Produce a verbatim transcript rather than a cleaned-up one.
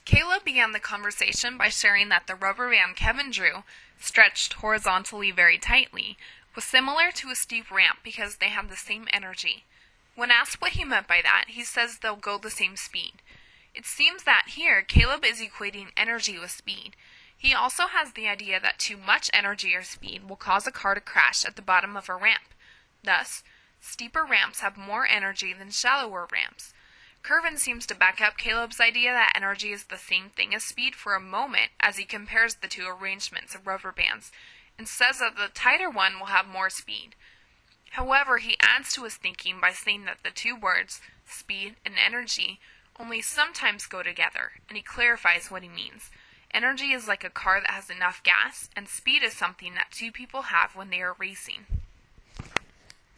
Caleb began the conversation by sharing that the rubber band Kevin drew, stretched horizontally very tightly, was similar to a steep ramp because they had the same energy. When asked what he meant by that, he says they'll go the same speed. It seems that here, Caleb is equating energy with speed. He also has the idea that too much energy or speed will cause a car to crash at the bottom of a ramp. Thus, steeper ramps have more energy than shallower ramps. Curvin seems to back up Caleb's idea that energy is the same thing as speed for a moment as he compares the two arrangements of rubber bands, and says that the tighter one will have more speed. However, he adds to his thinking by saying that the two words, speed and energy, only sometimes go together, and he clarifies what he means. Energy is like a car that has enough gas, and speed is something that two people have when they are racing.